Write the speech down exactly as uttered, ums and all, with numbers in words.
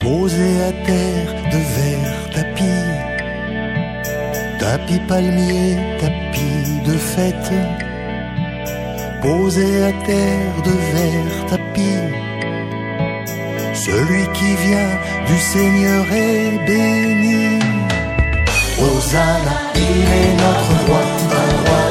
Posé à terre de verts tapis, tapis palmier, tapis de fête. Posé à terre de verts tapis, celui qui vient du Seigneur est béni. Hosanna, il est notre roi, un roi